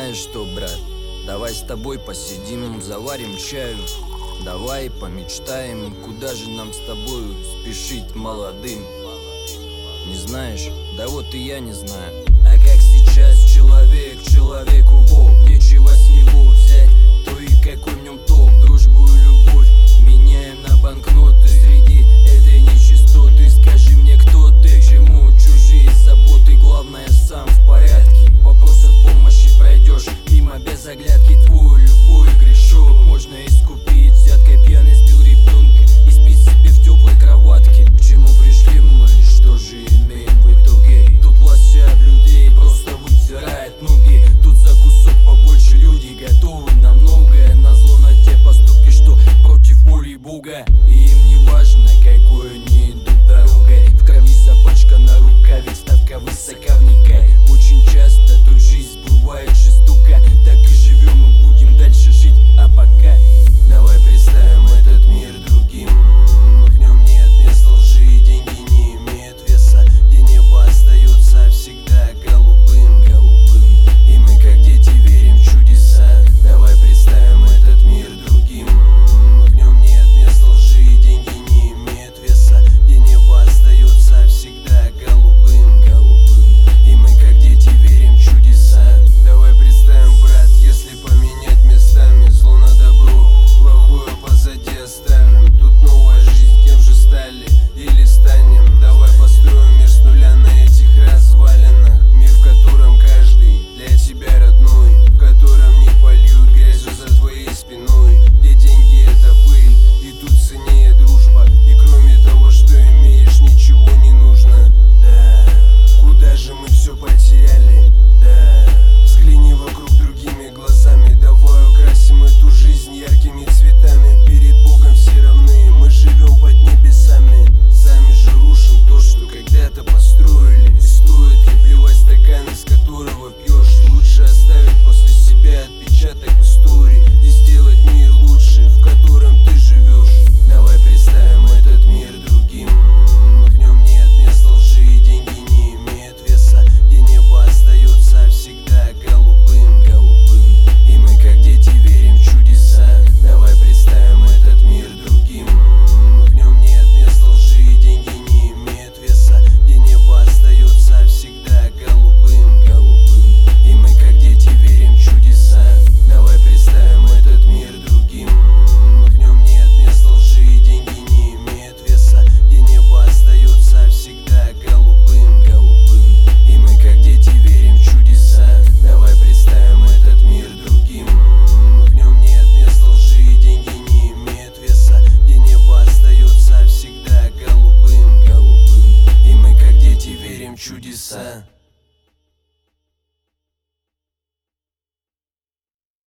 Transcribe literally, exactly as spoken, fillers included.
знаешь что, брат, давай с тобой посидим, заварим чаю. Давай помечтаем, куда же нам с тобою спешить молодым. Не знаешь? Да вот и я не знаю. А как сейчас человек человеку волк, нечего с него взять, то и какой в нем толк. Дружбу и любовь меняем на банкноты среди этой нечистоты. Скажи мне, кто ты, к чему чужие заботы, главное сам в порядке. Вопросов помощи пройдешь мимо без оглядки. Твой любой грешок можно искупить взяткой. Пьяный сбил ребенка и спит себе в теплой кроватке. К чему пришли мы, что же имеем в итоге? Тут власть вся об людей просто вытирает ноги. Тут за кусок побольше люди готовы на многое, назло на те поступки, что против воли Бога. И им не важно, какой они идут дорогой. В крови запачкана рука, ведь ставка высока, вникай. Очень часто тут жизнь бывает жестока, так и живем и будем дальше жить. А пока давай представим этот мир другим. В нем нет места лжи, деньги не имеют веса, где небо остается всегда голубым, голубым. И мы как дети верим в чудеса. Давай представим этот мир другим. В нем нет места лжи, деньги не имеют веса, где небо остается всегда голубым, голубым. И мы как дети верим в чудеса. Давай представим, брат, если поменять местами зло на добро, плохое позади оставим. Тут новая жизнь, кем же стали или станем. Давай построим мир с нуля на этих развалинах. Мир, в котором каждый для тебя родной, в котором не польют грязью за твоей спиной, где деньги это пыль и тут ценнее дружба. И кроме того, что имеешь, ничего не нужно. Да, куда же мы все потеряли? Да, взгляни вокруг другими глазами. Давай украсим эту жизнь яркими цветами. Перед Богом все равны, мы живем под небесами. Сами же рушим то, что когда-то построили. И стоит ли плевать стакан, из которого пьешь? Лучше оставить после себя отпечаток в истории и сделать мир лучше, в котором ты живешь. Давай представим этот мир другим. В нем нет места лжи, деньги не имеют веса, где небо остается всегда голубым, голубым. И мы как дети верим в чудеса. Давай представим этот мир другим. В нем нет места лжи, деньги не имеют веса, где небо остается всегда голубым, голубым. И мы как дети верим в чудеса. Давай представим этот мир другим. В нем нет места лжи, деньги не имеют веса, где небо остается всегда голубым, голубым. И мы как дети верим в чудеса. Давай представим этот мир другим. В нем нет места лжи, деньги не имеют веса, где небо остается всегда голубым, голубым. И мы как дети верим в чудеса.